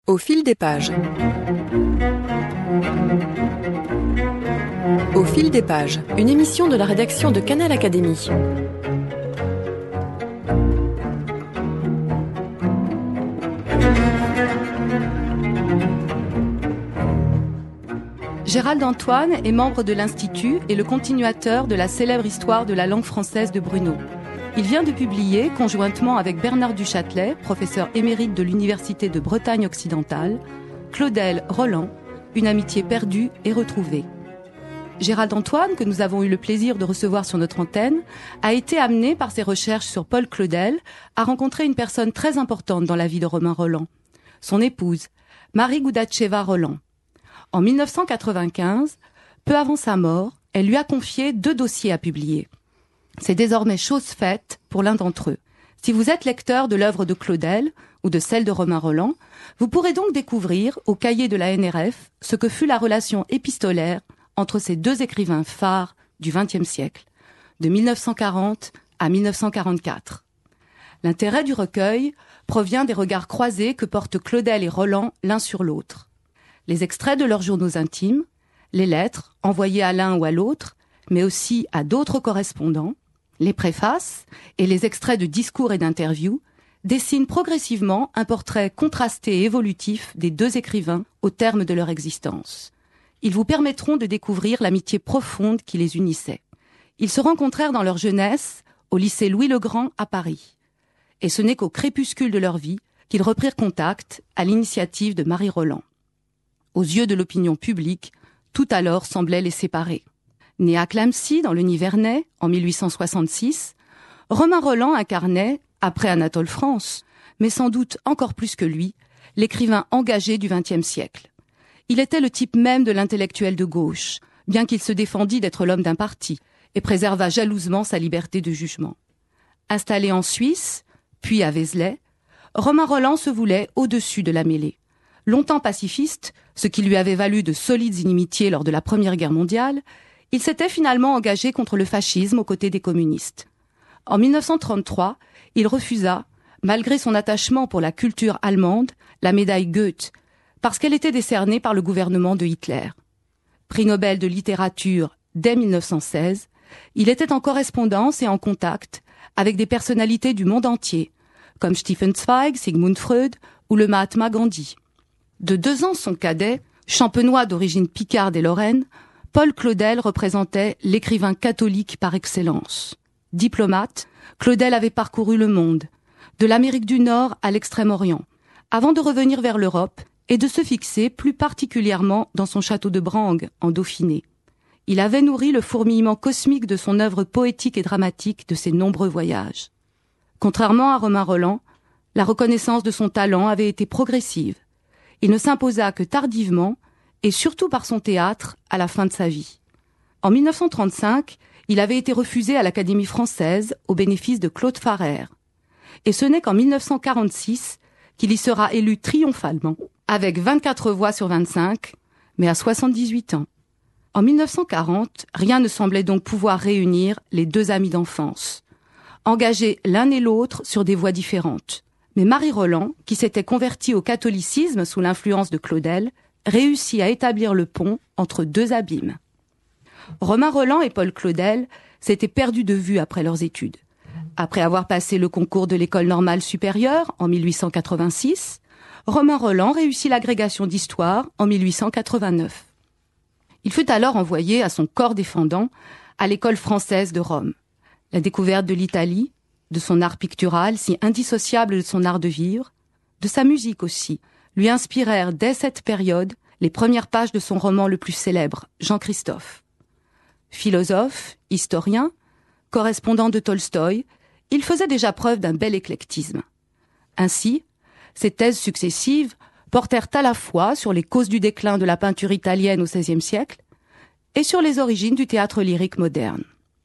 Au fil des pages. Au fil des pages, une émission de la rédaction de Canal Académie. Gérald Antoine est membre de l'Institut et le continuateur de la célèbre histoire de la langue française de Bruno. Il vient de publier, conjointement avec Bernard Duchâtelet, professeur émérite de l'Université de Bretagne occidentale, Claudel Roland, une amitié perdue et retrouvée. Gérald Antoine, que nous avons eu le plaisir de recevoir sur notre antenne, a été amené par ses recherches sur Paul Claudel à rencontrer une personne très importante dans la vie de Romain Rolland, son épouse, Marie Goudacheva Rolland. En 1995, peu avant sa mort, elle lui a confié 2 dossiers à publier. C'est désormais chose faite pour l'un d'entre eux. Si vous êtes lecteur de l'œuvre de Claudel ou de celle de Romain Rolland, vous pourrez donc découvrir, au cahier de la NRF, ce que fut la relation épistolaire entre ces 2 écrivains phares du XXe siècle, de 1940 à 1944. L'intérêt du recueil provient des regards croisés que portent Claudel et Rolland l'un sur l'autre. Les extraits de leurs journaux intimes, les lettres envoyées à l'un ou à l'autre, mais aussi à d'autres correspondants, les préfaces et les extraits de discours et d'interviews dessinent progressivement un portrait contrasté et évolutif des 2 écrivains au terme de leur existence. Ils vous permettront de découvrir l'amitié profonde qui les unissait. Ils se rencontrèrent dans leur jeunesse au lycée Louis-le-Grand à Paris. Et ce n'est qu'au crépuscule de leur vie qu'ils reprirent contact à l'initiative de Marie Rolland. Aux yeux de l'opinion publique, tout alors semblait les séparer. Né à Clamecy, dans le Nivernais, en 1866, Romain Rolland incarnait, après Anatole France, mais sans doute encore plus que lui, l'écrivain engagé du XXe siècle. Il était le type même de l'intellectuel de gauche, bien qu'il se défendît d'être l'homme d'un parti et préservât jalousement sa liberté de jugement. Installé en Suisse, puis à Vézelay, Romain Rolland se voulait au-dessus de la mêlée. Longtemps pacifiste, ce qui lui avait valu de solides inimitiés lors de la Première Guerre mondiale, il s'était finalement engagé contre le fascisme aux côtés des communistes. En 1933, il refusa, malgré son attachement pour la culture allemande, la médaille Goethe, parce qu'elle était décernée par le gouvernement de Hitler. Prix Nobel de littérature dès 1916, il était en correspondance et en contact avec des personnalités du monde entier, comme Stefan Zweig, Sigmund Freud ou le Mahatma Gandhi. De 2 ans son cadet, champenois d'origine picarde et lorraine, Paul Claudel représentait l'écrivain catholique par excellence. Diplomate, Claudel avait parcouru le monde, de l'Amérique du Nord à l'Extrême-Orient, avant de revenir vers l'Europe et de se fixer plus particulièrement dans son château de Brangue, en Dauphiné. Il avait nourri le fourmillement cosmique de son œuvre poétique et dramatique de ses nombreux voyages. Contrairement à Romain Rolland, la reconnaissance de son talent avait été progressive. Il ne s'imposa que tardivement, et surtout par son théâtre, à la fin de sa vie. En 1935, il avait été refusé à l'Académie française au bénéfice de Claude Farrère. Et ce n'est qu'en 1946 qu'il y sera élu triomphalement, avec 24 voix sur 25, mais à 78 ans. En 1940, rien ne semblait donc pouvoir réunir les 2 amis d'enfance, engagés l'un et l'autre sur des voies différentes. Mais Marie Rolland, qui s'était convertie au catholicisme sous l'influence de Claudel, réussit à établir le pont entre 2 abîmes. Romain Rolland et Paul Claudel s'étaient perdus de vue après leurs études. Après avoir passé le concours de l'École normale supérieure en 1886, Romain Rolland réussit l'agrégation d'histoire en 1889. Il fut alors envoyé à son corps défendant à l'École française de Rome. La découverte de l'Italie, de son art pictural si indissociable de son art de vivre, de sa musique aussi, lui inspirèrent dès cette période les premières pages de son roman le plus célèbre, Jean-Christophe. Philosophe, historien, correspondant de Tolstoï, il faisait déjà preuve d'un bel éclectisme. Ainsi, ses thèses successives portèrent à la fois sur les causes du déclin de la peinture italienne au XVIe siècle et sur les origines du théâtre lyrique moderne.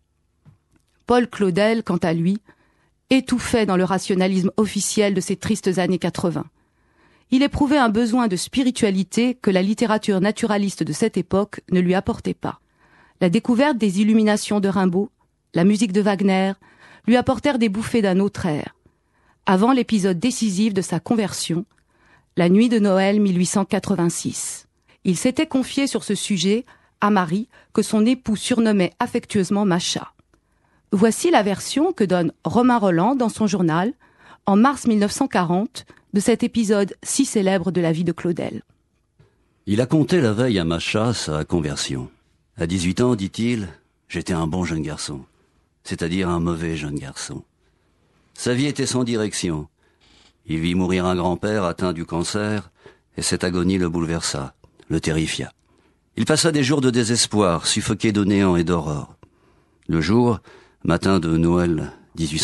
Paul Claudel, quant à lui, étouffait dans le rationalisme officiel de ces tristes années 80. Il éprouvait un besoin de spiritualité que la littérature naturaliste de cette époque ne lui apportait pas. La découverte des illuminations de Rimbaud, la musique de Wagner, lui apportèrent des bouffées d'un autre air. Avant l'épisode décisif de sa conversion, la nuit de Noël 1886. Il s'était confié sur ce sujet à Marie, que son époux surnommait affectueusement Macha. Voici la version que donne Romain Rolland dans son journal, en mars 1940, de cet épisode si célèbre de la vie de Claudel. Il a conté la veille à Macha sa conversion. À 18 ans, dit-il, j'étais un bon jeune garçon, c'est-à-dire un mauvais jeune garçon. Sa vie était sans direction. Il vit mourir un grand-père atteint du cancer, et cette agonie le bouleversa, le terrifia. Il passa des jours de désespoir, suffoqué de néant et d'aurore. Le jour, matin de Noël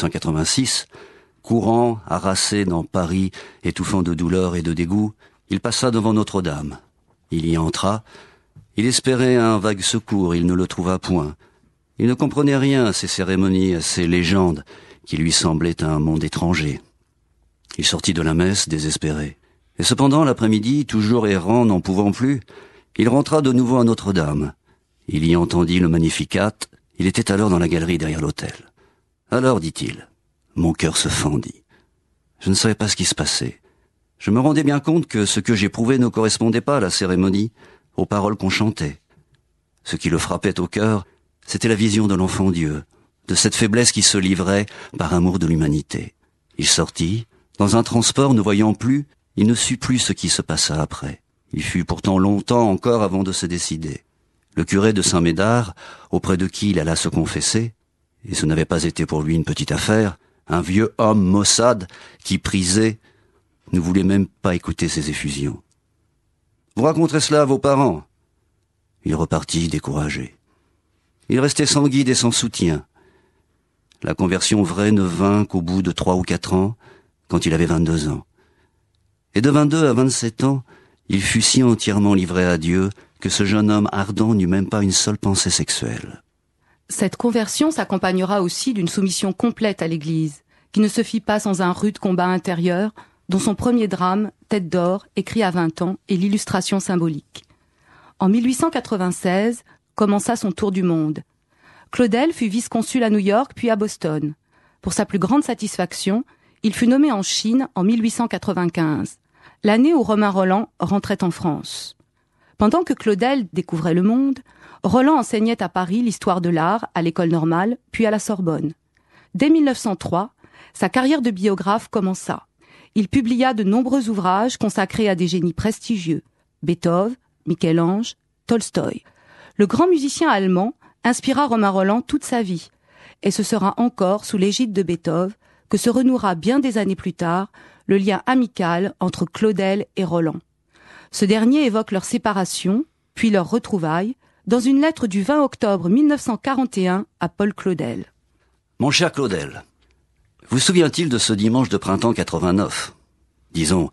1886, courant, harassé dans Paris, étouffant de douleur et de dégoût, il passa devant Notre-Dame. Il y entra. Il espérait un vague secours, il ne le trouva point. Il ne comprenait rien à ces cérémonies, à ces légendes, qui lui semblaient un monde étranger. Il sortit de la messe, désespéré. Et cependant, l'après-midi, toujours errant, n'en pouvant plus, il rentra de nouveau à Notre-Dame. Il y entendit le Magnificat. Il était alors dans la galerie derrière l'autel. Alors, dit-il, mon cœur se fendit. Je ne savais pas ce qui se passait. Je me rendais bien compte que ce que j'éprouvais ne correspondait pas à la cérémonie, aux paroles qu'on chantait. Ce qui le frappait au cœur, c'était la vision de l'enfant Dieu, de cette faiblesse qui se livrait par amour de l'humanité. Il sortit. Dans un transport, ne voyant plus, il ne sut plus ce qui se passa après. Il fut pourtant longtemps encore avant de se décider. Le curé de Saint-Médard, auprès de qui il alla se confesser, et ce n'avait pas été pour lui une petite affaire, un vieux homme maussade qui prisait, ne voulait même pas écouter ses effusions. Vous raconterez cela à vos parents. Il repartit découragé. Il restait sans guide et sans soutien. La conversion vraie ne vint qu'au bout de 3 ou 4 ans, quand il avait 22 ans. Et de 22 à 27 ans, il fut si entièrement livré à Dieu que ce jeune homme ardent n'eut même pas une seule pensée sexuelle. Cette conversion s'accompagnera aussi d'une soumission complète à l'Église, qui ne se fit pas sans un rude combat intérieur, dont son premier drame, Tête d'or, écrit à 20 ans, est l'illustration symbolique. En 1896, commença son tour du monde. Claudel fut vice-consul à New York puis à Boston. Pour sa plus grande satisfaction, il fut nommé en Chine en 1895, l'année où Romain Rolland rentrait en France. Pendant que Claudel découvrait le monde, Rolland enseignait à Paris l'histoire de l'art à l'école normale, puis à la Sorbonne. Dès 1903, sa carrière de biographe commença. Il publia de nombreux ouvrages consacrés à des génies prestigieux, Beethoven, Michel-Ange, Tolstoï. Le grand musicien allemand inspira Romain Rolland toute sa vie, et ce sera encore sous l'égide de Beethoven que se renouera bien des années plus tard le lien amical entre Claudel et Rolland. Ce dernier évoque leur séparation, puis leur retrouvailles, dans une lettre du 20 octobre 1941 à Paul Claudel. Mon cher Claudel, vous souvient-il de ce dimanche de printemps 89 ? Disons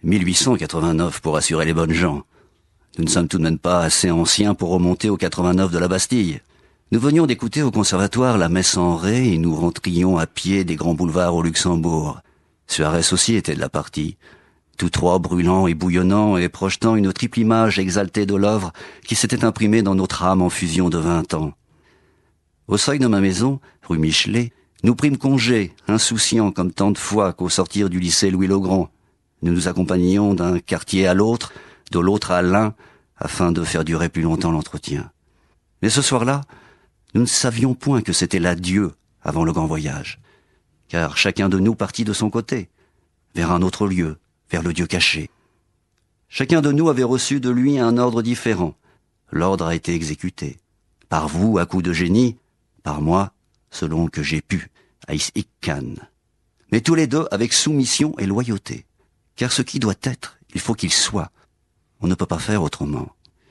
1889 pour assurer les bonnes gens. Nous ne sommes tout de même pas assez anciens pour remonter au 89 de la Bastille. Nous venions d'écouter au conservatoire la messe en ré et nous rentrions à pied des grands boulevards au Luxembourg. Suarez aussi était de la partie, tous trois brûlants et bouillonnants et projetant une triple image exaltée de l'œuvre qui s'était imprimée dans notre âme en fusion de 20 ans. Au seuil de ma maison, rue Michelet, nous prîmes congé, insouciants comme tant de fois qu'au sortir du lycée Louis-le-Grand. Nous nous accompagnions d'un quartier à l'autre, de l'autre à l'un, afin de faire durer plus longtemps l'entretien. Mais ce soir-là, nous ne savions point que c'était l'adieu avant le grand voyage, car chacun de nous partit de son côté, vers un autre lieu, vers le Dieu caché. Chacun de nous avait reçu de lui un ordre différent. L'ordre a été exécuté. Par vous, à coup de génie, par moi, selon que j'ai pu, Aïs Ikkan. Mais tous les deux avec soumission et loyauté. Car ce qui doit être, il faut qu'il soit. On ne peut pas faire autrement.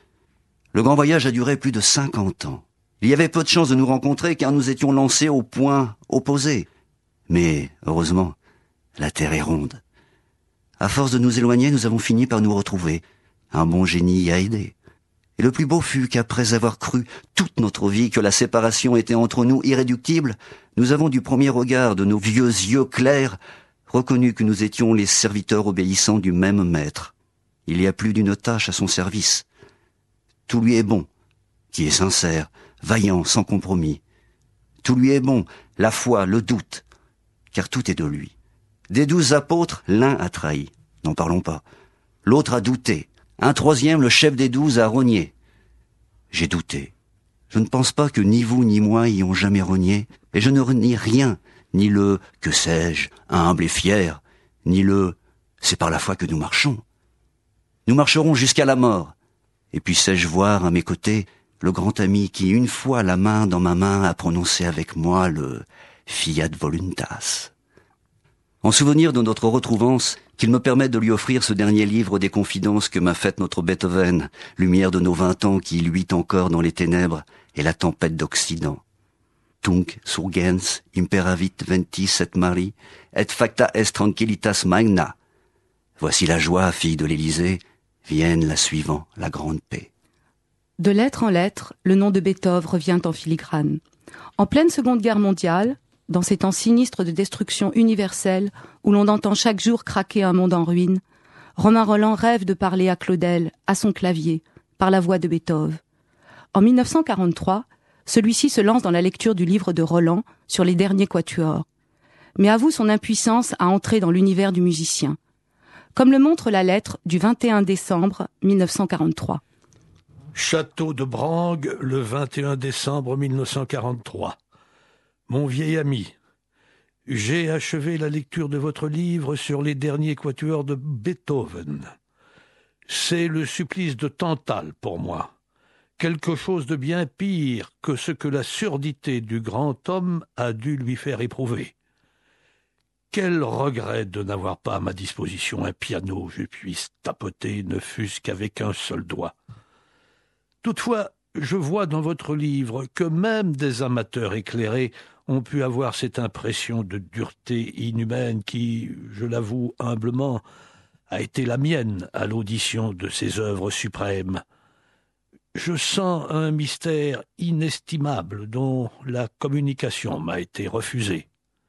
Le grand voyage a duré plus de 50 ans. Il y avait peu de chances de nous rencontrer car nous étions lancés au point opposé. Mais, heureusement, la terre est ronde. À force de nous éloigner, nous avons fini par nous retrouver. Un bon génie y a aidé. Et le plus beau fut qu'après avoir cru toute notre vie que la séparation était entre nous irréductible, nous avons du premier regard de nos vieux yeux clairs reconnu que nous étions les serviteurs obéissants du même maître. Il y a plus d'une tâche à son service. Tout lui est bon, qui est sincère, vaillant, sans compromis. Tout lui est bon, la foi, le doute, car tout est de lui. Des 12 apôtres, l'un a trahi, n'en parlons pas. L'autre a douté. Un troisième, le chef des 12, a rogné. J'ai douté. Je ne pense pas que ni vous ni moi y ont jamais rogné, et je ne renie rien, ni le « que sais-je » humble et fier, ni le « c'est par la foi que nous marchons ». Nous marcherons jusqu'à la mort, et puis sais-je voir à mes côtés le grand ami qui, une fois la main dans ma main, a prononcé avec moi le « fiat voluntas ». En souvenir de notre retrouvance, qu'il me permette de lui offrir ce dernier livre des confidences que m'a faites notre Beethoven, lumière de nos 20 ans qui luit encore dans les ténèbres et la tempête d'Occident. Tunc surgens imperavit ventis et mari, et facta est tranquillitas magna. Voici la joie, fille de l'Élysée, vienne la suivant, la grande paix. De lettre en lettre, le nom de Beethoven revient en filigrane. En pleine Seconde Guerre mondiale, dans ces temps sinistres de destruction universelle où l'on entend chaque jour craquer un monde en ruine, Romain Rolland rêve de parler à Claudel, à son clavier, par la voix de Beethoven. En 1943, celui-ci se lance dans la lecture du livre de Rolland sur les derniers quatuors, mais avoue son impuissance à entrer dans l'univers du musicien, comme le montre la lettre du 21 décembre 1943. Château de Brangue, le 21 décembre 1943. Mon vieil ami, j'ai achevé la lecture de votre livre sur les derniers quatuors de Beethoven. C'est le supplice de Tantale pour moi. Quelque chose de bien pire que ce que la surdité du grand homme a dû lui faire éprouver. Quel regret de n'avoir pas à ma disposition un piano où je puisse tapoter, ne fût-ce qu'avec un seul doigt. Toutefois, je vois dans votre livre que même des amateurs éclairés ont pu avoir cette impression de dureté inhumaine qui, je l'avoue humblement, a été la mienne à l'audition de ces œuvres suprêmes. Je sens un mystère inestimable dont la communication m'a été refusée.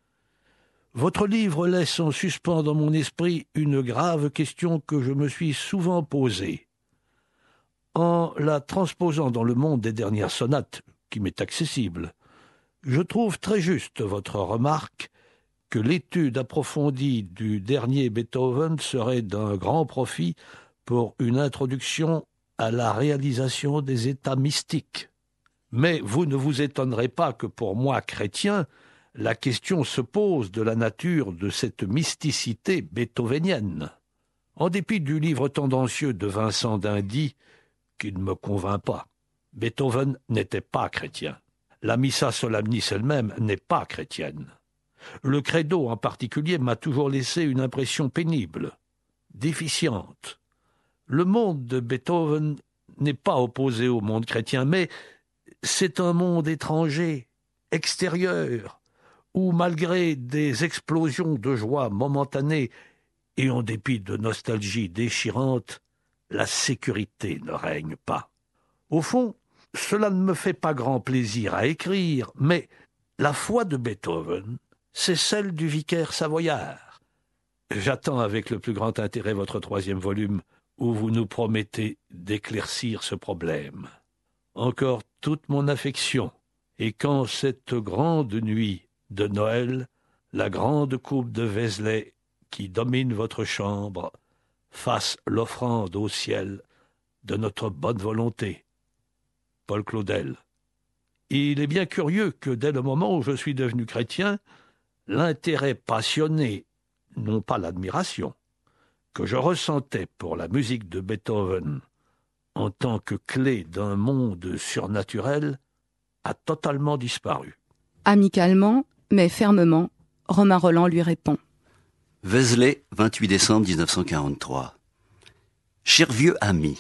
Votre livre laisse en suspens dans mon esprit une grave question que je me suis souvent posée. En la transposant dans le monde des dernières sonates, qui m'est accessible, je trouve très juste votre remarque que l'étude approfondie du dernier Beethoven serait d'un grand profit pour une introduction à la réalisation des états mystiques. Mais vous ne vous étonnerez pas que pour moi, chrétien, la question se pose de la nature de cette mysticité beethovenienne. En dépit du livre tendancieux de Vincent d'Indy, qui ne me convainc pas, Beethoven n'était pas chrétien. La Missa Solemnis elle-même n'est pas chrétienne. Le credo en particulier m'a toujours laissé une impression pénible, déficiente. Le monde de Beethoven n'est pas opposé au monde chrétien, mais c'est un monde étranger, extérieur, où malgré des explosions de joie momentanées et en dépit de nostalgie déchirante, la sécurité ne règne pas. Au fond, cela ne me fait pas grand plaisir à écrire, mais la foi de Beethoven, c'est celle du vicaire savoyard. J'attends avec le plus grand intérêt votre 3e volume, où vous nous promettez d'éclaircir ce problème. Encore toute mon affection, et quand cette grande nuit de Noël, la grande coupe de Vézelay qui domine votre chambre fasse l'offrande au ciel de notre bonne volonté. Paul Claudel. Il est bien curieux que dès le moment où je suis devenu chrétien, l'intérêt passionné, non pas l'admiration, que je ressentais pour la musique de Beethoven en tant que clé d'un monde surnaturel a totalement disparu. Amicalement, mais fermement, Romain Rolland lui répond. Vézelay, 28 décembre 1943. Cher vieux ami,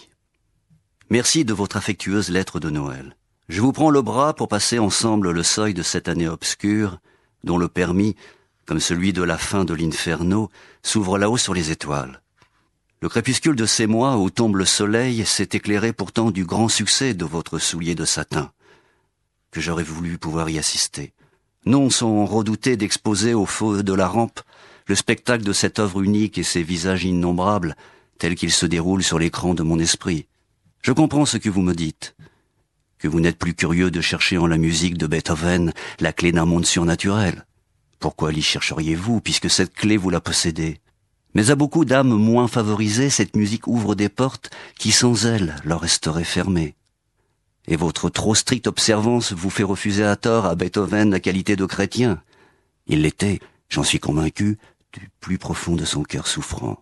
merci de votre affectueuse lettre de Noël. Je vous prends le bras pour passer ensemble le seuil de cette année obscure, dont le permis, comme celui de la fin de l'Inferno, s'ouvre là-haut sur les étoiles. Le crépuscule de ces mois où tombe le soleil s'est éclairé pourtant du grand succès de votre soulier de satin, que j'aurais voulu pouvoir y assister. Non sans redouter d'exposer au feu de la rampe le spectacle de cette œuvre unique et ses visages innombrables, tels qu'ils se déroulent sur l'écran de mon esprit. Je comprends ce que vous me dites, que vous n'êtes plus curieux de chercher en la musique de Beethoven la clé d'un monde surnaturel. Pourquoi l'y chercheriez-vous, puisque cette clé vous la possédez ? Mais à beaucoup d'âmes moins favorisées, cette musique ouvre des portes qui sans elle leur resteraient fermées. Et votre trop stricte observance vous fait refuser à tort à Beethoven la qualité de chrétien. Il l'était, j'en suis convaincu, du plus profond de son cœur souffrant.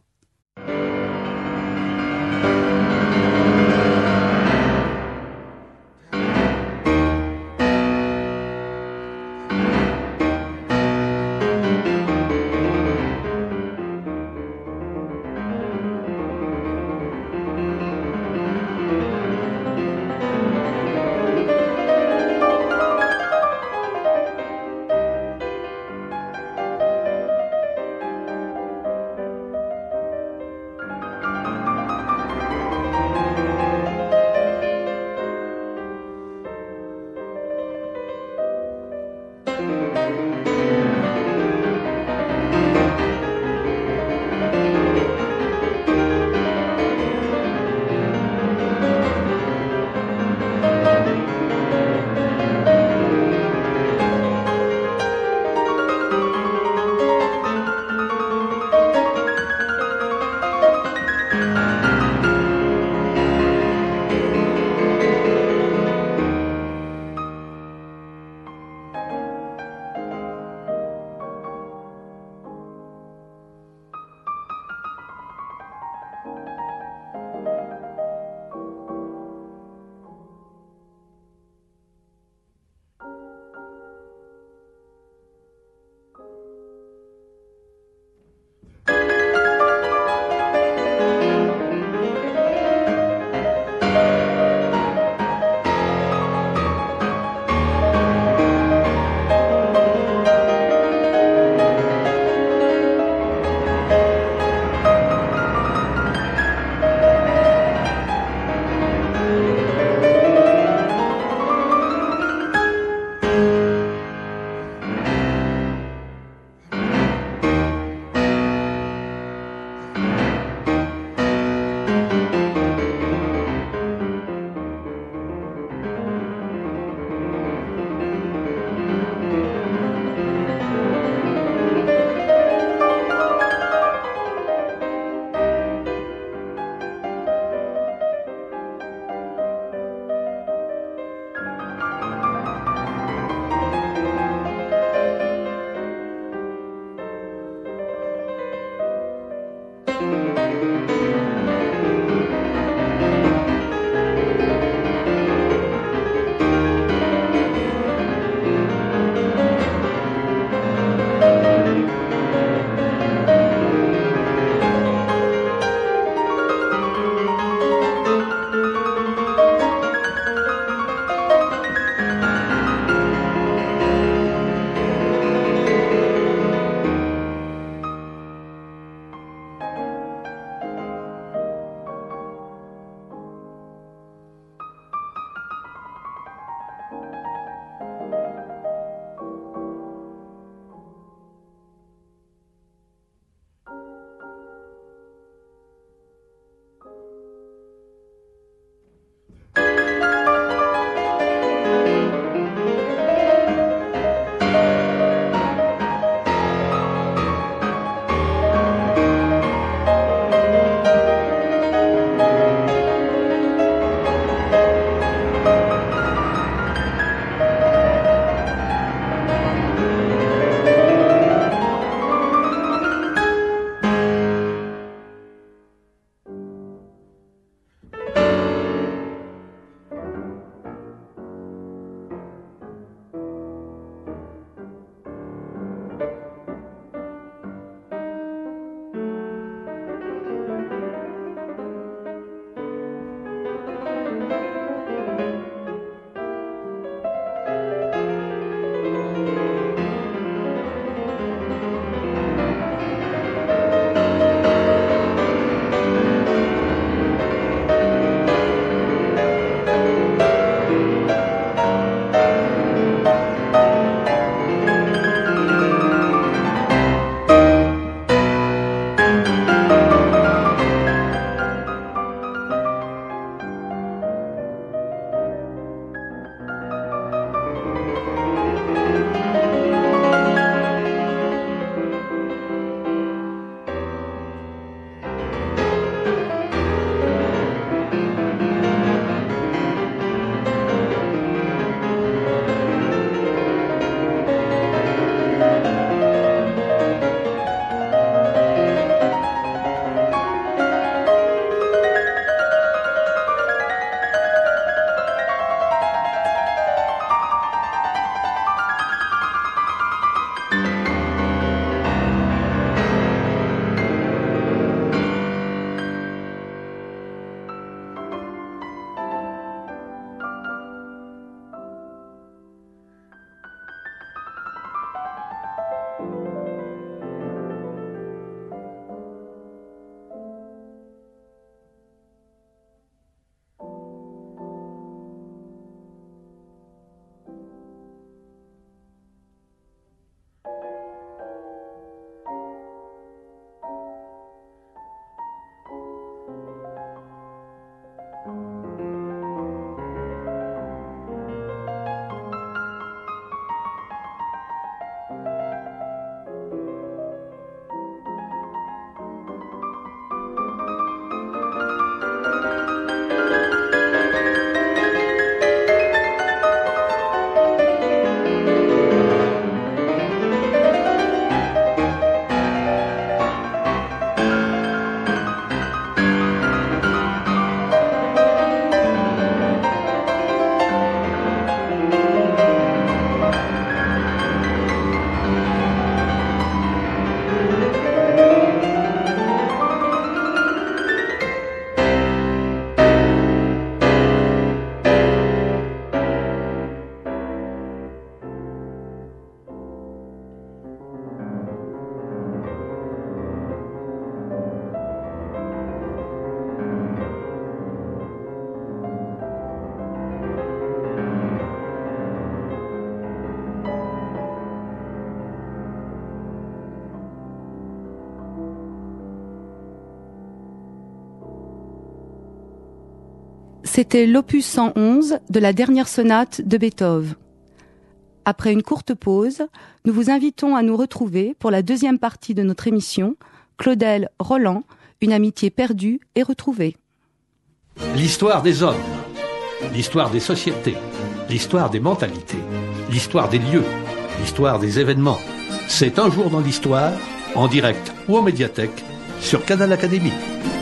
C'était l'opus 111 de la dernière sonate de Beethoven. Après une courte pause, nous vous invitons à nous retrouver pour la deuxième partie de notre émission, Claudel Roland, une amitié perdue et retrouvée. L'histoire des hommes, l'histoire des sociétés, l'histoire des mentalités, l'histoire des lieux, l'histoire des événements. C'est Un jour dans l'histoire, en direct ou en médiathèque, sur Canal Académie.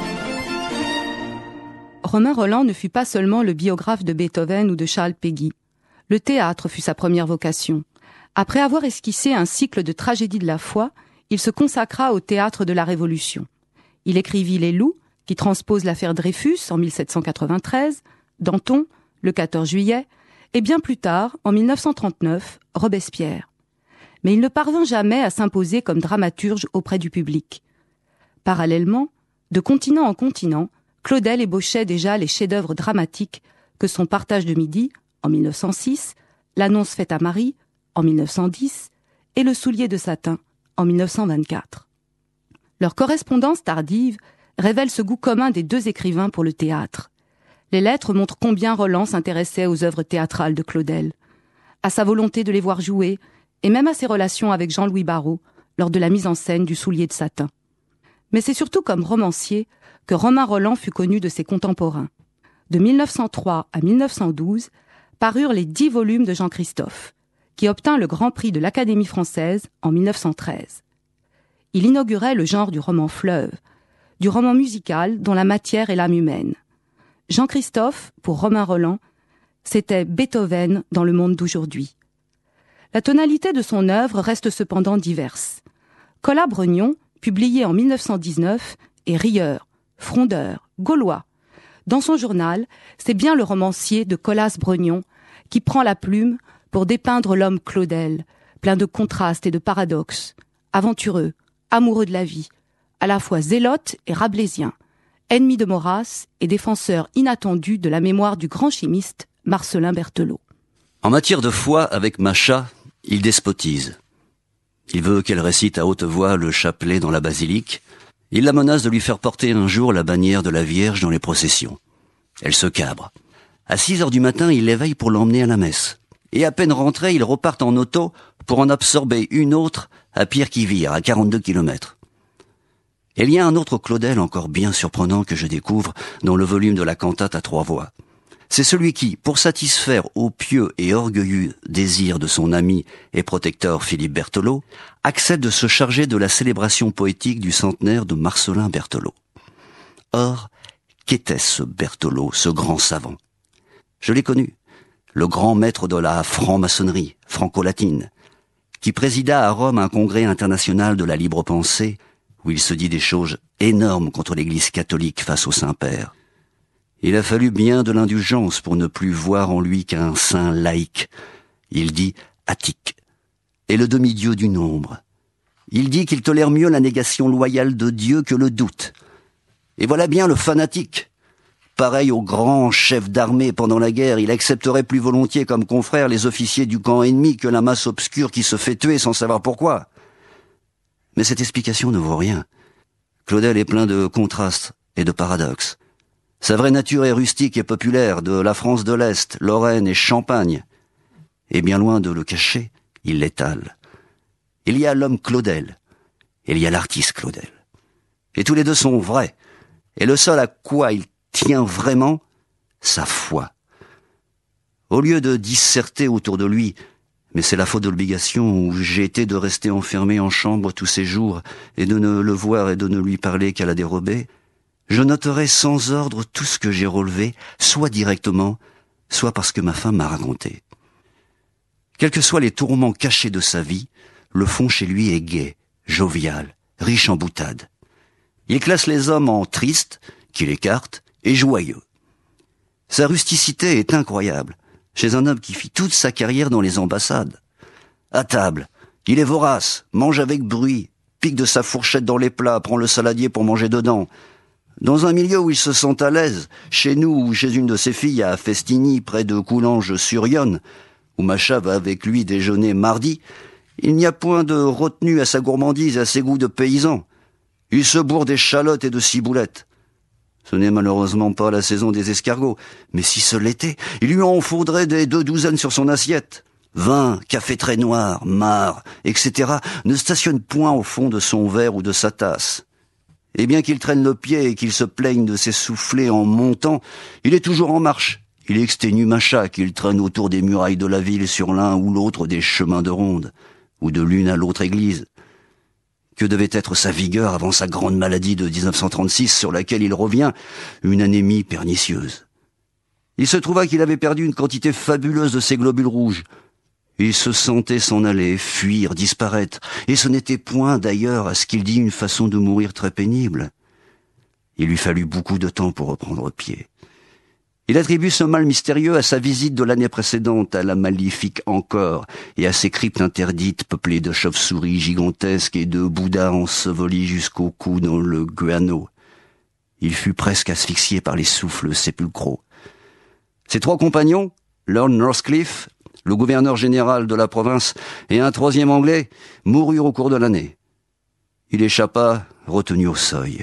Romain Rolland ne fut pas seulement le biographe de Beethoven ou de Charles Péguy. Le théâtre fut sa première vocation. Après avoir esquissé un cycle de tragédies de la foi, il se consacra au théâtre de la Révolution. Il écrivit Les Loups, qui transpose l'affaire Dreyfus en 1793, Danton, le 14 juillet, et bien plus tard, en 1939, Robespierre. Mais il ne parvint jamais à s'imposer comme dramaturge auprès du public. Parallèlement, de continent en continent, Claudel ébauchait déjà les chefs-d'œuvre dramatiques que sont Partage de midi, en 1906, L'annonce faite à Marie, en 1910, et Le soulier de satin, en 1924. Leur correspondance tardive révèle ce goût commun des deux écrivains pour le théâtre. Les lettres montrent combien Rolland s'intéressait aux œuvres théâtrales de Claudel, à sa volonté de les voir jouer, et même à ses relations avec Jean-Louis Barrault lors de la mise en scène du soulier de satin. Mais c'est surtout comme romancier que Romain Rolland fut connu de ses contemporains. De 1903 à 1912, parurent les 10 volumes de Jean-Christophe, qui obtint le Grand Prix de l'Académie française en 1913. Il inaugurait le genre du roman fleuve, du roman musical dont la matière est l'âme humaine. Jean-Christophe, pour Romain Rolland, c'était Beethoven dans le monde d'aujourd'hui. La tonalité de son œuvre reste cependant diverse. Colas Brognon, publié en 1919, est rieur, frondeur, gaulois. Dans son journal, c'est bien le romancier de Colas Brognon qui prend la plume pour dépeindre l'homme Claudel, plein de contrastes et de paradoxes, aventureux, amoureux de la vie, à la fois zélote et rabelaisien, ennemi de Maurras et défenseur inattendu de la mémoire du grand chimiste Marcellin Berthelot. En matière de foi, avec Macha, il despotise. Il veut qu'elle récite à haute voix le chapelet dans la basilique. Il la menace de lui faire porter un jour la bannière de la Vierge dans les processions. Elle se cabre. À 6h du matin, il l'éveille pour l'emmener à la messe. Et à peine rentré, ils repartent en auto pour en absorber une autre à Pierre-qui-Vire, à 42 km. Et il y a un autre Claudel encore bien surprenant que je découvre dans le volume de la cantate à 3 voix. C'est celui qui, pour satisfaire au pieux et orgueilleux désir de son ami et protecteur Philippe Berthelot, accepte de se charger de la célébration poétique du centenaire de Marcellin Berthelot. Or, qu'était ce Berthelot, ce grand savant? Je l'ai connu, le grand maître de la franc-maçonnerie, franco-latine, qui présida à Rome un congrès international de la libre pensée, où il se dit des choses énormes contre l'Église catholique face au Saint-Père. Il a fallu bien de l'indulgence pour ne plus voir en lui qu'un saint laïque. Il dit attique, et le demi-dieu du nombre. Il dit qu'il tolère mieux la négation loyale de Dieu que le doute. Et voilà bien le fanatique. Pareil au grand chef d'armée pendant la guerre, il accepterait plus volontiers comme confrères les officiers du camp ennemi que la masse obscure qui se fait tuer sans savoir pourquoi. Mais cette explication ne vaut rien. Claudel est plein de contrastes et de paradoxes. Sa vraie nature est rustique et populaire, de la France de l'Est, Lorraine et Champagne. Et bien loin de le cacher, il l'étale. Il y a l'homme Claudel, et il y a l'artiste Claudel. Et tous les deux sont vrais. Et le seul à quoi il tient vraiment, sa foi. Au lieu de disserter autour de lui, mais c'est la faute de l'obligation où j'ai été de rester enfermé en chambre tous ces jours, et de ne le voir et de ne lui parler qu'à la dérobée, je noterai sans ordre tout ce que j'ai relevé, soit directement, soit parce que ma femme m'a raconté. Quels que soient les tourments cachés de sa vie, le fond chez lui est gai, jovial, riche en boutade. Il classe les hommes en tristes, qu'il écarte, et joyeux. Sa rusticité est incroyable, chez un homme qui fit toute sa carrière dans les ambassades. À table, il est vorace, mange avec bruit, pique de sa fourchette dans les plats, prend le saladier pour manger dedans. Dans un milieu où il se sent à l'aise, chez nous ou chez une de ses filles à Festigny, près de Coulanges-sur-Yonne, où Macha va avec lui déjeuner mardi, il n'y a point de retenue à sa gourmandise et à ses goûts de paysan. Il se bourre d'échalotes et de ciboulettes. Ce n'est malheureusement pas la saison des escargots, mais si ce l'était, il lui en faudrait des 2 douzaines sur son assiette. Vin, café très noir, marc, etc. ne stationnent point au fond de son verre ou de sa tasse. Et bien qu'il traîne le pied et qu'il se plaigne de s'essouffler en montant, il est toujours en marche. Il exténue Macha qu'il traîne autour des murailles de la ville sur l'un ou l'autre des chemins de ronde, ou de l'une à l'autre église. Que devait être sa vigueur avant sa grande maladie de 1936 sur laquelle il revient, une anémie pernicieuse. Il se trouva qu'il avait perdu une quantité fabuleuse de ses globules rouges. Il se sentait s'en aller, fuir, disparaître, et ce n'était point d'ailleurs à ce qu'il dit une façon de mourir très pénible. Il lui fallut beaucoup de temps pour reprendre pied. Il attribue ce mal mystérieux à sa visite de l'année précédente à la maléfique Encore et à ses cryptes interdites peuplées de chauves-souris gigantesques et de bouddhas ensevelis jusqu'au cou dans le guano. Il fut presque asphyxié par les souffles sépulcraux. Ses 3 compagnons, Lord Northcliffe, le gouverneur général de la province et un 3e Anglais, moururent au cours de l'année. Il échappa, retenu au seuil.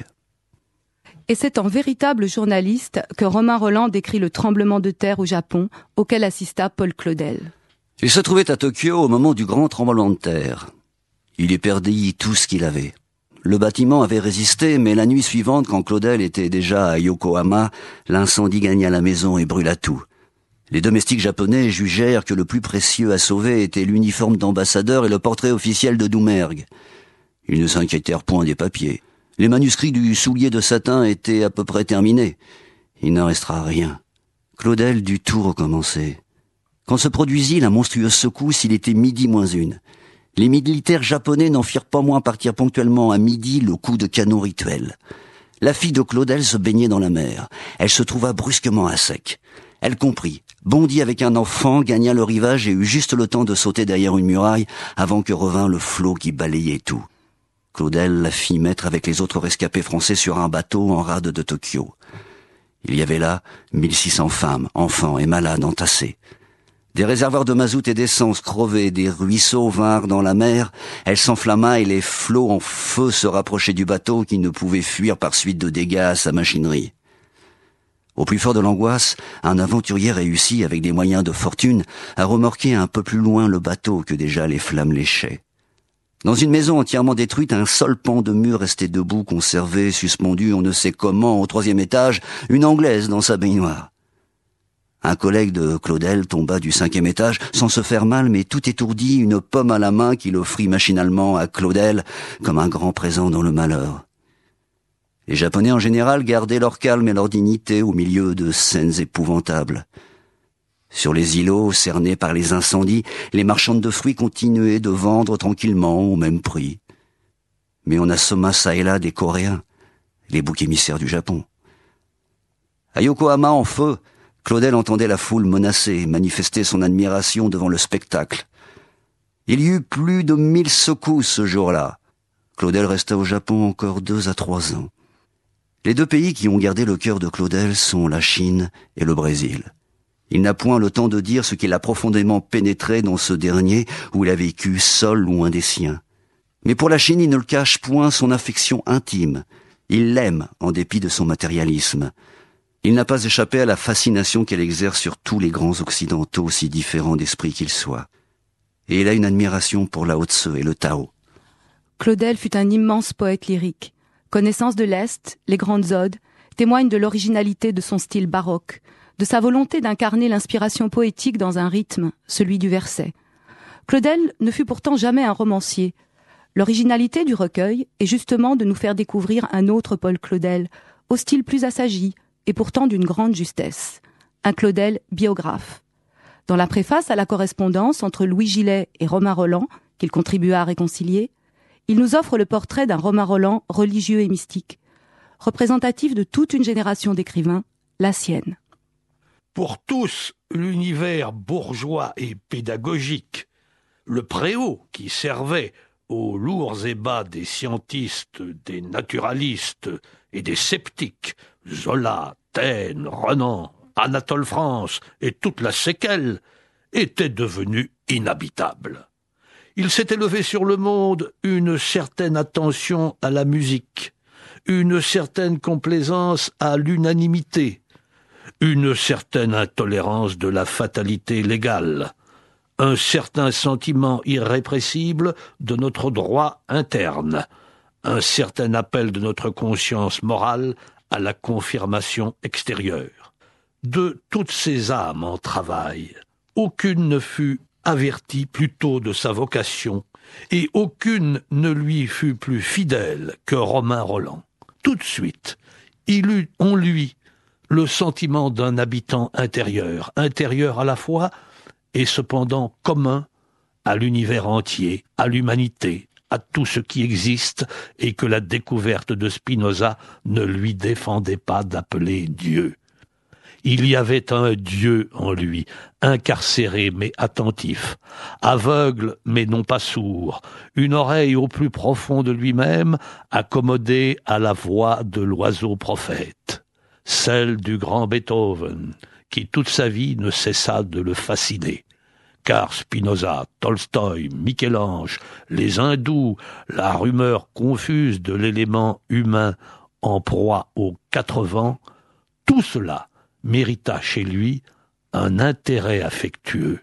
Et c'est en véritable journaliste que Romain Rolland décrit le tremblement de terre au Japon auquel assista Paul Claudel. Il se trouvait à Tokyo au moment du grand tremblement de terre. Il y perdit tout ce qu'il avait. Le bâtiment avait résisté, mais la nuit suivante, quand Claudel était déjà à Yokohama, l'incendie gagna la maison et brûla tout. Les domestiques japonais jugèrent que le plus précieux à sauver était l'uniforme d'ambassadeur et le portrait officiel de Doumergue. Ils ne s'inquiétèrent point des papiers. Les manuscrits du soulier de satin étaient à peu près terminés. Il n'en restera rien. Claudel dut tout recommencer. Quand se produisit la monstrueuse secousse, il était 12:01. Les militaires japonais n'en firent pas moins partir ponctuellement à midi le coup de canon rituel. La fille de Claudel se baignait dans la mer. Elle se trouva brusquement à sec. Elle comprit, bondit avec un enfant, gagna le rivage et eut juste le temps de sauter derrière une muraille avant que revint le flot qui balayait tout. Claudel la fit mettre avec les autres rescapés français sur un bateau en rade de Tokyo. Il y avait là 1600 femmes, enfants et malades entassés. Des réservoirs de mazout et d'essence crevés, des ruisseaux vinrent dans la mer, elle s'enflamma et les flots en feu se rapprochaient du bateau qui ne pouvait fuir par suite de dégâts à sa machinerie. Au plus fort de l'angoisse, un aventurier réussit, avec des moyens de fortune, à remorquer un peu plus loin le bateau que déjà les flammes léchaient. Dans une maison entièrement détruite, un seul pan de mur restait debout, conservé, suspendu on ne sait comment au 3e étage, une Anglaise dans sa baignoire. Un collègue de Claudel tomba du 5e étage, sans se faire mal, mais tout étourdi, une pomme à la main qu'il offrit machinalement à Claudel, comme un grand présent dans le malheur. Les Japonais en général gardaient leur calme et leur dignité au milieu de scènes épouvantables. Sur les îlots, cernés par les incendies, les marchandes de fruits continuaient de vendre tranquillement au même prix. Mais on assomma çà et là des Coréens, les boucs émissaires du Japon. À Yokohama, en feu, Claudel entendait la foule menacer, manifester son admiration devant le spectacle. Il y eut plus de 1000 secousses ce jour-là. Claudel resta au Japon encore 2 à 3 ans. Les 2 pays qui ont gardé le cœur de Claudel sont la Chine et le Brésil. Il n'a point le temps de dire ce qu'il a profondément pénétré dans ce dernier, où il a vécu seul loin des siens. Mais pour la Chine, il ne le cache point son affection intime. Il l'aime en dépit de son matérialisme. Il n'a pas échappé à la fascination qu'elle exerce sur tous les grands occidentaux, si différents d'esprit qu'ils soient. Et il a une admiration pour Lao Tse et le Tao. Claudel fut un immense poète lyrique. Connaissance de l'Est, les grandes odes, témoignent de l'originalité de son style baroque, de sa volonté d'incarner l'inspiration poétique dans un rythme, celui du verset. Claudel ne fut pourtant jamais un romancier. L'originalité du recueil est justement de nous faire découvrir un autre Paul Claudel, au style plus assagi et pourtant d'une grande justesse. Un Claudel biographe. Dans la préface à la correspondance entre Louis Gillet et Romain Rolland, qu'il contribua à réconcilier, il nous offre le portrait d'un Romain Rolland religieux et mystique, représentatif de toute une génération d'écrivains, la sienne. Pour tous, l'univers bourgeois et pédagogique, le préau qui servait aux lourds ébats des scientistes, des naturalistes et des sceptiques, Zola, Taine, Renan, Anatole France et toute la séquelle, était devenu inhabitable. Il s'était levé sur le monde une certaine attention à la musique, une certaine complaisance à l'unanimité, une certaine intolérance de la fatalité légale, un certain sentiment irrépressible de notre droit interne, un certain appel de notre conscience morale à la confirmation extérieure. De toutes ces âmes en travail, aucune ne fut avertie plus tôt de sa vocation, et aucune ne lui fut plus fidèle que Romain Rolland. Tout de suite, il eut en lui le sentiment d'un habitant intérieur à la fois et cependant commun à l'univers entier, à l'humanité, à tout ce qui existe et que la découverte de Spinoza ne lui défendait pas d'appeler Dieu. Il y avait un Dieu en lui, incarcéré mais attentif, aveugle mais non pas sourd, une oreille au plus profond de lui-même, accommodée à la voix de l'oiseau prophète, celle du grand Beethoven, qui toute sa vie ne cessa de le fasciner. Car Spinoza, Tolstoï, Michel-Ange, les hindous, la rumeur confuse de l'élément humain en proie aux 4 vents, tout cela mérita chez lui un intérêt affectueux,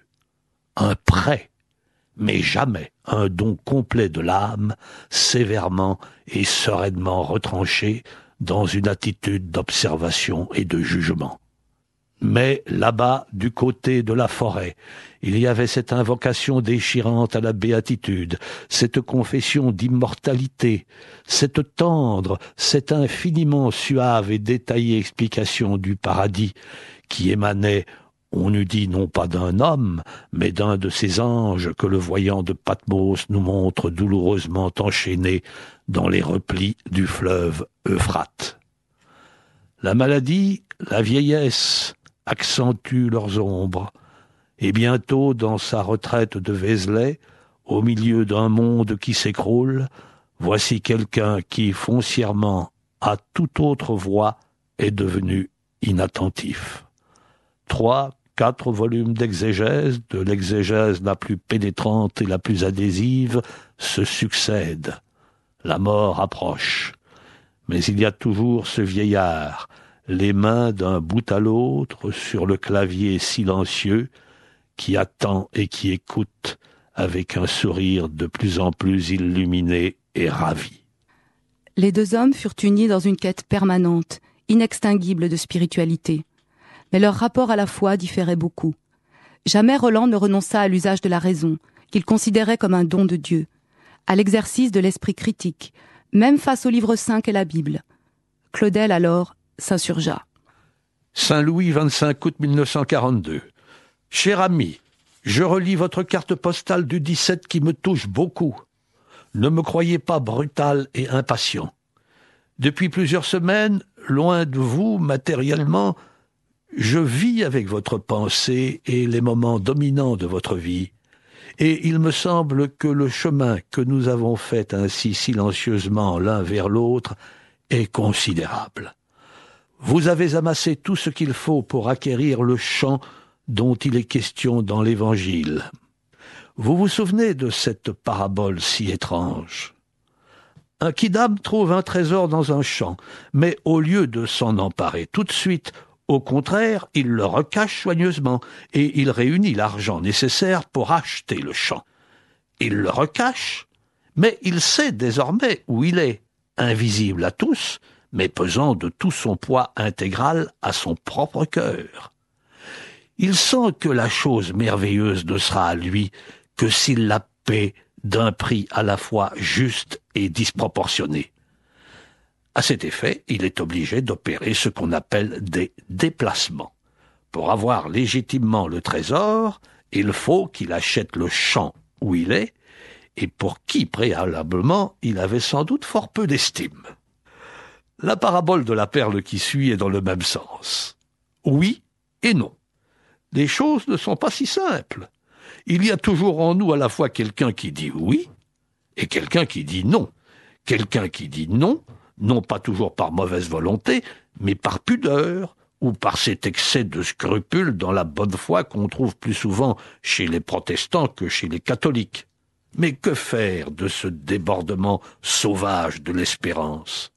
un prêt, mais jamais un don complet de l'âme, sévèrement et sereinement retranché dans une attitude d'observation et de jugement. Mais là-bas, du côté de la forêt, il y avait cette invocation déchirante à la béatitude, cette confession d'immortalité, cette tendre, cette infiniment suave et détaillée explication du paradis qui émanait, on eût dit non pas d'un homme, mais d'un de ces anges que le voyant de Patmos nous montre douloureusement enchaînés dans les replis du fleuve Euphrate. La maladie, la vieillesse accentuent leurs ombres, et bientôt, dans sa retraite de Vézelay, au milieu d'un monde qui s'écroule, voici quelqu'un qui, foncièrement, à toute autre voix, est devenu inattentif. 3, 4 volumes d'exégèse, de l'exégèse la plus pénétrante et la plus adhésive, se succèdent. La mort approche. Mais il y a toujours ce vieillard, les mains d'un bout à l'autre sur le clavier silencieux, qui attend et qui écoute avec un sourire de plus en plus illuminé et ravi. Les 2 hommes furent unis dans une quête permanente, inextinguible de spiritualité. Mais leur rapport à la foi différait beaucoup. Jamais Rolland ne renonça à l'usage de la raison, qu'il considérait comme un don de Dieu, à l'exercice de l'esprit critique, même face au livre saint qu'est la Bible. Claudel, alors, s'insurgea. Saint-Louis, 25 août 1942. Cher ami, je relis votre carte postale du 17 qui me touche beaucoup. Ne me croyez pas brutal et impatient. Depuis plusieurs semaines, loin de vous, matériellement, je vis avec votre pensée et les moments dominants de votre vie, et il me semble que le chemin que nous avons fait ainsi silencieusement l'un vers l'autre est considérable. Vous avez amassé tout ce qu'il faut pour acquérir le champ dont il est question dans l'Évangile. Vous vous souvenez de cette parabole si étrange? Un quidam trouve un trésor dans un champ, mais au lieu de s'en emparer tout de suite, au contraire, il le recache soigneusement et il réunit l'argent nécessaire pour acheter le champ. Il le recache, mais il sait désormais où il est, invisible à tous, mais pesant de tout son poids intégral à son propre cœur. Il sent que la chose merveilleuse ne sera à lui que s'il la paie d'un prix à la fois juste et disproportionné. À cet effet, il est obligé d'opérer ce qu'on appelle des déplacements. Pour avoir légitimement le trésor, il faut qu'il achète le champ où il est, et pour qui préalablement il avait sans doute fort peu d'estime. La parabole de la perle qui suit est dans le même sens. Oui et non. Les choses ne sont pas si simples. Il y a toujours en nous à la fois quelqu'un qui dit oui et quelqu'un qui dit non. Quelqu'un qui dit non, non pas toujours par mauvaise volonté, mais par pudeur ou par cet excès de scrupule dans la bonne foi qu'on trouve plus souvent chez les protestants que chez les catholiques. Mais que faire de ce débordement sauvage de l'espérance ?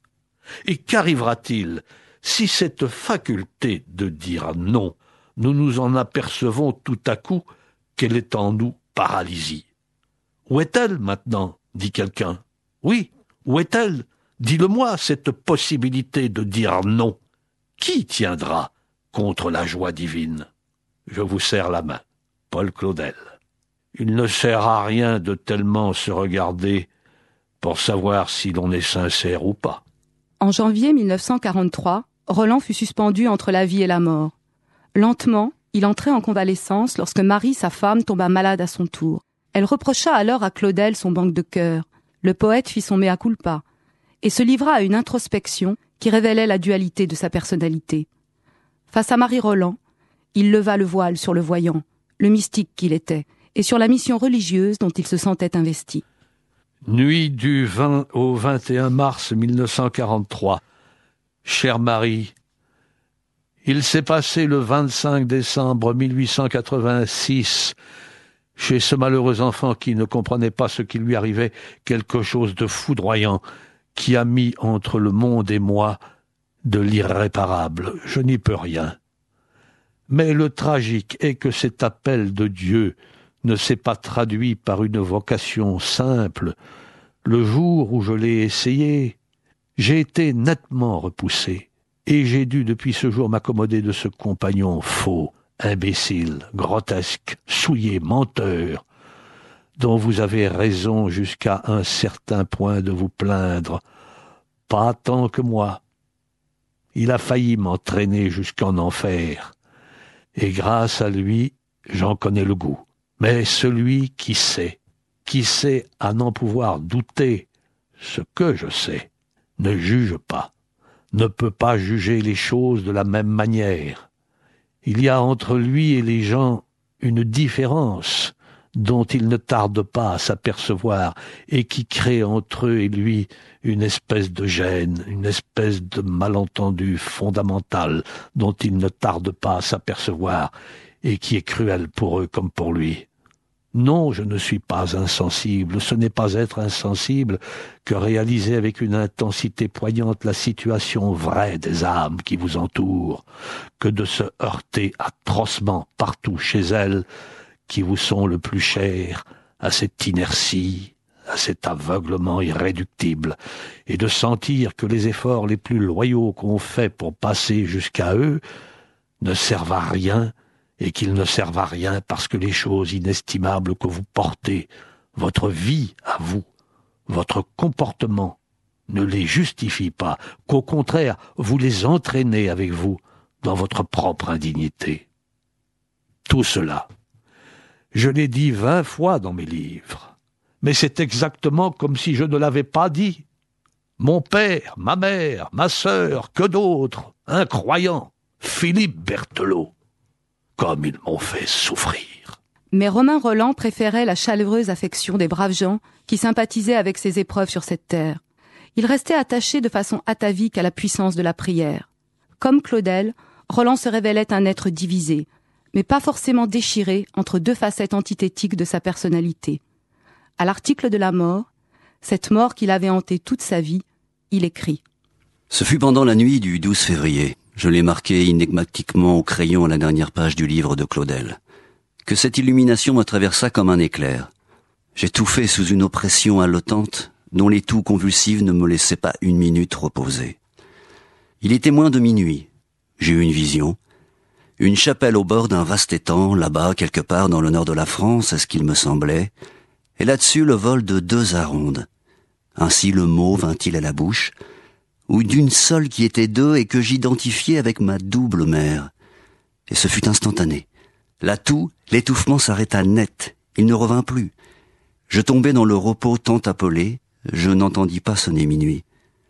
Et qu'arrivera-t-il si cette faculté de dire non, nous nous en apercevons tout à coup qu'elle est en nous paralysie? Où est-elle maintenant? Dit quelqu'un. Oui, où est-elle? Dis-le-moi, cette possibilité de dire non. Qui tiendra contre la joie divine? Je vous serre la main. Paul Claudel. Il ne sert à rien de tellement se regarder pour savoir si l'on est sincère ou pas. En janvier 1943, Roland fut suspendu entre la vie et la mort. Lentement, il entrait en convalescence lorsque Marie, sa femme, tomba malade à son tour. Elle reprocha alors à Claudel son manque de cœur. Le poète fit son mea culpa et se livra à une introspection qui révélait la dualité de sa personnalité. Face à Marie Roland, il leva le voile sur le voyant, le mystique qu'il était, et sur la mission religieuse dont il se sentait investi. Nuit du 20 au 21 mars 1943. Chère Marie, il s'est passé le 25 décembre 1886, chez ce malheureux enfant qui ne comprenait pas ce qui lui arrivait, quelque chose de foudroyant qui a mis entre le monde et moi de l'irréparable. Je n'y peux rien. Mais le tragique est que cet appel de Dieu ne s'est pas traduit par une vocation simple. Le jour où je l'ai essayé, j'ai été nettement repoussé, et j'ai dû depuis ce jour m'accommoder de ce compagnon faux, imbécile, grotesque, souillé, menteur, dont vous avez raison jusqu'à un certain point de vous plaindre, pas tant que moi. Il a failli m'entraîner jusqu'en enfer, et grâce à lui, j'en connais le goût. Mais celui qui sait à n'en pouvoir douter ce que je sais, ne juge pas, ne peut pas juger les choses de la même manière. Il y a entre lui et les gens une différence dont il ne tarde pas à s'apercevoir et qui crée entre eux et lui une espèce de gêne, une espèce de malentendu fondamental dont il ne tarde pas à s'apercevoir et qui est cruel pour eux comme pour lui. Non, je ne suis pas insensible, ce n'est pas être insensible que réaliser avec une intensité poignante la situation vraie des âmes qui vous entourent, que de se heurter atrocement partout chez elles qui vous sont le plus chers, à cette inertie, à cet aveuglement irréductible, et de sentir que les efforts les plus loyaux qu'on fait pour passer jusqu'à eux ne servent à rien, et qu'ils ne servent à rien parce que les choses inestimables que vous portez, votre vie à vous, votre comportement, ne les justifie pas, qu'au contraire, vous les entraînez avec vous dans votre propre indignité. Tout cela, je l'ai dit 20 fois dans mes livres, mais c'est exactement comme si je ne l'avais pas dit. Mon père, ma mère, ma sœur, que d'autres, un croyant, Philippe Berthelot, comme ils m'ont fait souffrir. Mais Romain Rolland préférait la chaleureuse affection des braves gens qui sympathisaient avec ses épreuves sur cette terre. Il restait attaché de façon atavique à la puissance de la prière. Comme Claudel, Rolland se révélait un être divisé, mais pas forcément déchiré entre deux facettes antithétiques de sa personnalité. À l'article de la mort, cette mort qu'il avait hantée toute sa vie, il écrit « Ce fut pendant la nuit du 12 février. Je l'ai marqué énigmatiquement au crayon à la dernière page du livre de Claudel, que cette illumination me traversa comme un éclair. J'étouffais sous une oppression haletante, dont les toux convulsives ne me laissaient pas une minute reposer. Il était moins de minuit. J'ai eu une vision. Une chapelle au bord d'un vaste étang, là-bas, quelque part dans le nord de la France, est ce qu'il me semblait, et là-dessus le vol de 2 arondes. Ainsi le mot vint-il à la bouche, ou d'une seule qui était 2 et que j'identifiais avec ma double mère. Et ce fut instantané. Là tout, l'étouffement s'arrêta net, il ne revint plus. Je tombai dans le repos tant appelé, je n'entendis pas sonner minuit.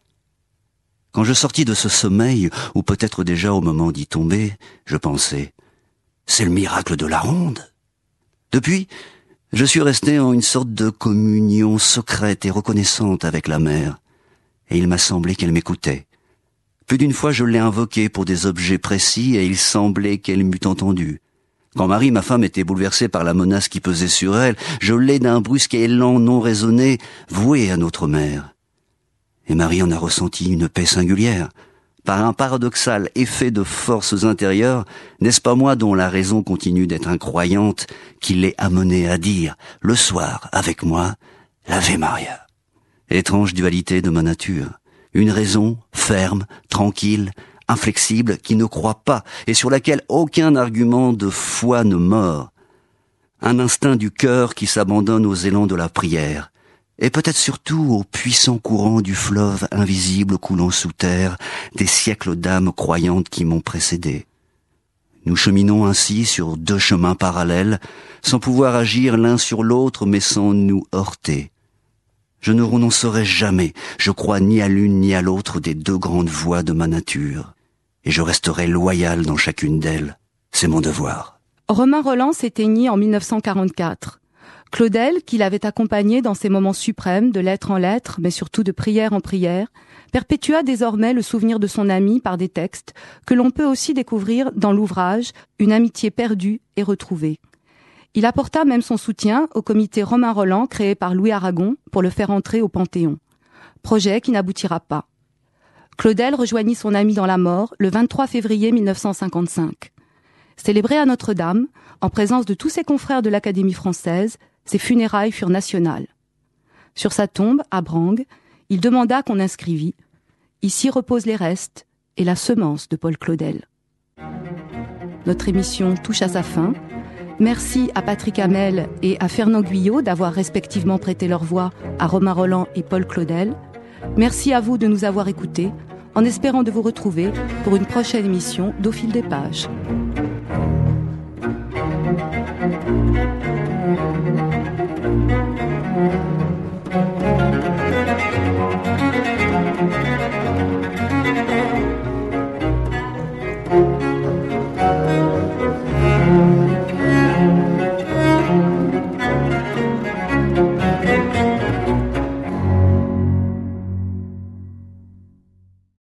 Quand je sortis de ce sommeil, ou peut-être déjà au moment d'y tomber, je pensais, c'est le miracle de la ronde. Depuis, je suis resté en une sorte de communion secrète et reconnaissante avec la mère. Et il m'a semblé qu'elle m'écoutait. Plus d'une fois je l'ai invoquée pour des objets précis et il semblait qu'elle m'eût entendu. Quand Marie, ma femme, était bouleversée par la menace qui pesait sur elle, je l'ai d'un brusque élan non raisonné voué à notre mère. Et Marie en a ressenti une paix singulière. Par un paradoxal effet de forces intérieures, n'est-ce pas moi dont la raison continue d'être incroyante qui l'ait amenée à dire, le soir, avec moi, l'Ave Maria. Étrange dualité de ma nature. Une raison ferme, tranquille, inflexible, qui ne croit pas et sur laquelle aucun argument de foi ne mord. Un instinct du cœur qui s'abandonne aux élans de la prière, et peut-être surtout au puissant courant du fleuve invisible coulant sous terre des siècles d'âmes croyantes qui m'ont précédé. Nous cheminons ainsi sur deux chemins parallèles, sans pouvoir agir l'un sur l'autre, mais sans nous heurter. Je ne renoncerai jamais, je crois ni à l'une ni à l'autre des deux grandes voies de ma nature, et je resterai loyal dans chacune d'elles. C'est mon devoir. Romain Rolland s'éteignit en 1944. Claudel, qui l'avait accompagné dans ces moments suprêmes de lettre en lettre, mais surtout de prière en prière, perpétua désormais le souvenir de son ami par des textes que l'on peut aussi découvrir dans l'ouvrage « Une amitié perdue et retrouvée ». Il apporta même son soutien au comité Romain Rolland créé par Louis Aragon pour le faire entrer au Panthéon. Projet qui n'aboutira pas. Claudel rejoignit son ami dans la mort le 23 février 1955. Célébré à Notre-Dame, en présence de tous ses confrères de l'Académie française, ses funérailles furent nationales. Sur sa tombe, à Brangues, il demanda qu'on inscrivît « Ici reposent les restes et la semence de Paul Claudel ». Notre émission touche à sa fin. Merci à Patrick Hamel et à Fernand Guyot d'avoir respectivement prêté leur voix à Romain Rolland et Paul Claudel. Merci à vous de nous avoir écoutés, en espérant de vous retrouver pour une prochaine émission d'Au fil des pages. Thank you.